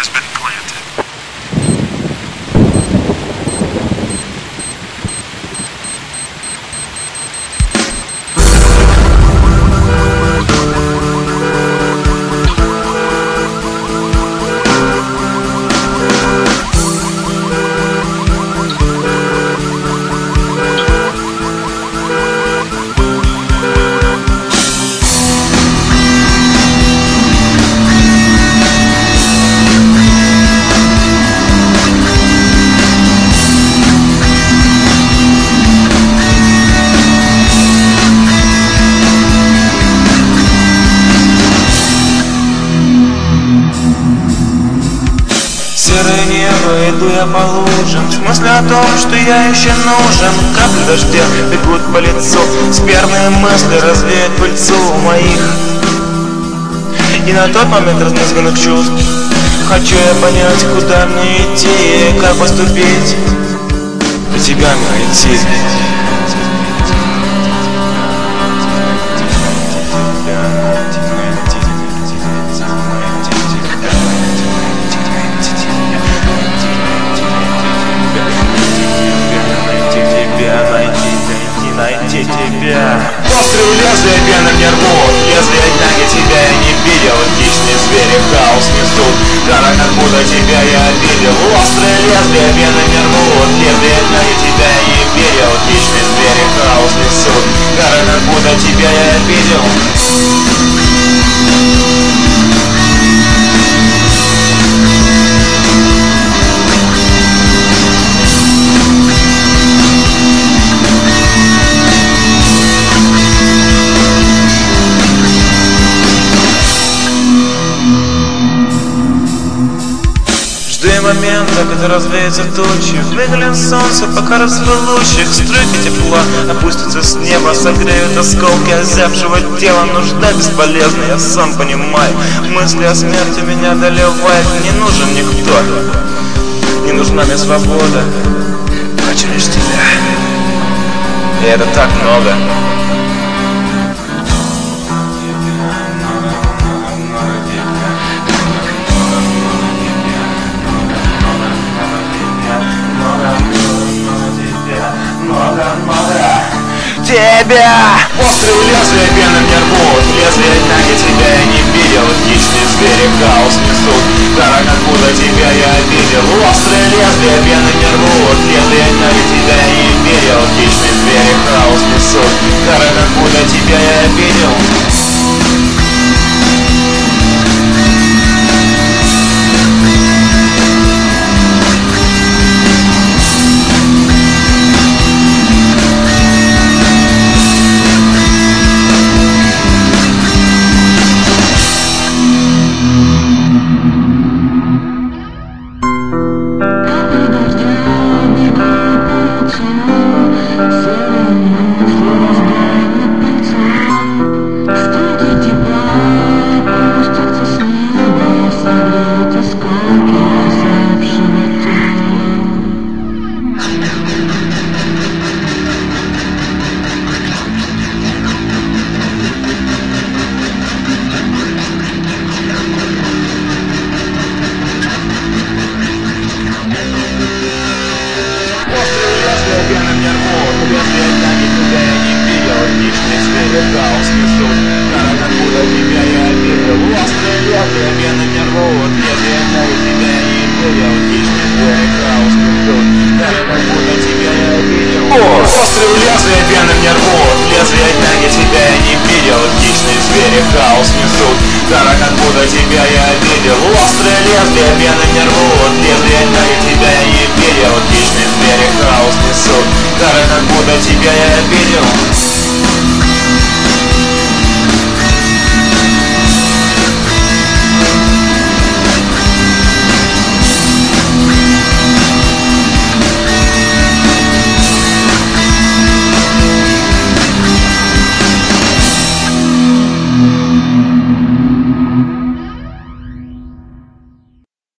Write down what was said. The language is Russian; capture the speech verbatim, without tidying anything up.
Серое небо, иду я по лужам, с мыслью о том, что я еще нужен. Капли дождя бегут по лицу, скверные мысли развеют пыльцу моих и на тот момент размызганных чувств. Хочу я понять, куда мне идти и как поступить, до тебя найти. Найти тебя. Острые лезвия пены мне рвут, если однако тебя я не видел. Хищные звери хаос несут, кара как будто тебя я обидел. Острые лезвия пены мне рвут, если однако тебя я не видел. Хищные звери хаос несут, кара как будто тебя я обидел. Жди момента, когда развеются тучи, выглянет солнце, пока развелущих. Струйки тепла опустятся с неба, согреют осколки озябшего тела. Нужда бесполезна, я сам понимаю. Мысли о смерти меня доливают. Не нужен никто, не нужна мне свобода. Хочу лишь тебя, и это так много. Тебя! Острые лезвия пены мне рвут, если однако тебя я не видел. Хищные звери хаос несут, кара как будто тебя я обидел. Острые лезвия пены мне рвут, если однако тебя я не видел. Хищные звери хаос несут, кара как будто тебя я обидел. Хаос несут, кара как будто тебя я обидел. Острые лезвия пены мне рвут, если однако тебя я не видел. Хищные звери хаос несут, кара как будто тебя я обидел. Острые лезвия пены мне рвут, если однако тебя я не видел. Хищные звери хаос несут, кара как будто тебя я обидел. Острые лезвия пены мне рвут, если однако тебя я не видел. Хищные звери хаос несут, кара как будто тебя я обидел.